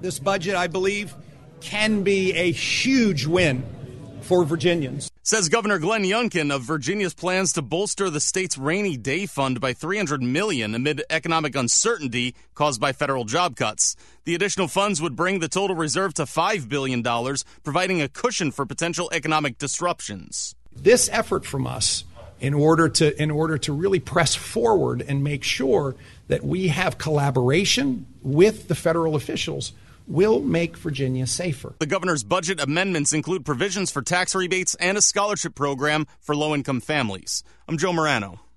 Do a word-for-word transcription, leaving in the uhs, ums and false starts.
This budget, I believe, can be a huge win for Virginians. Says Governor Glenn Youngkin of Virginia's plans to bolster the state's rainy day fund by three hundred million dollars amid economic uncertainty caused by federal job cuts. The additional funds would bring the total reserve to five billion dollars, providing a cushion for potential economic disruptions. This effort from us, in order to in order to really press forward and make sure that we have collaboration with the federal officials, will make Virginia safer. The governor's budget amendments include provisions for tax rebates and a scholarship program for low-income families. I'm Joe Morano.